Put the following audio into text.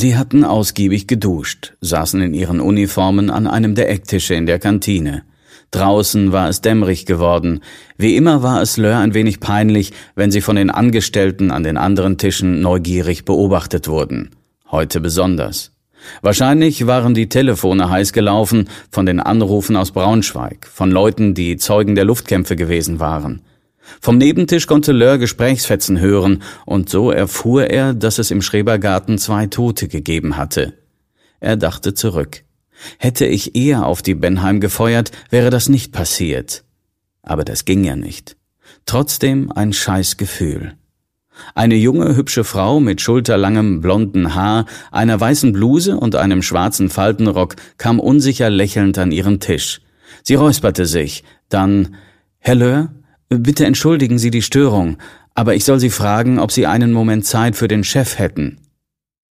Sie hatten ausgiebig geduscht, saßen in ihren Uniformen an einem der Ecktische in der Kantine. Draußen war es dämmerig geworden. Wie immer war es Löhr ein wenig peinlich, wenn sie von den Angestellten an den anderen Tischen neugierig beobachtet wurden. Heute besonders. Wahrscheinlich waren die Telefone heiß gelaufen von den Anrufen aus Braunschweig, von Leuten, die Zeugen der Luftkämpfe gewesen waren. Vom Nebentisch konnte Löhr Gesprächsfetzen hören, und so erfuhr er, dass es im Schrebergarten 2 Tote gegeben hatte. Er dachte zurück. Hätte ich eher auf die Benheim gefeuert, wäre das nicht passiert. Aber das ging ja nicht. Trotzdem ein Scheißgefühl. Eine junge, hübsche Frau mit schulterlangem blonden Haar, einer weißen Bluse und einem schwarzen Faltenrock kam unsicher lächelnd an ihren Tisch. Sie räusperte sich, dann: »Herr Löhr, bitte entschuldigen Sie die Störung, aber ich soll Sie fragen, ob Sie einen Moment Zeit für den Chef hätten.«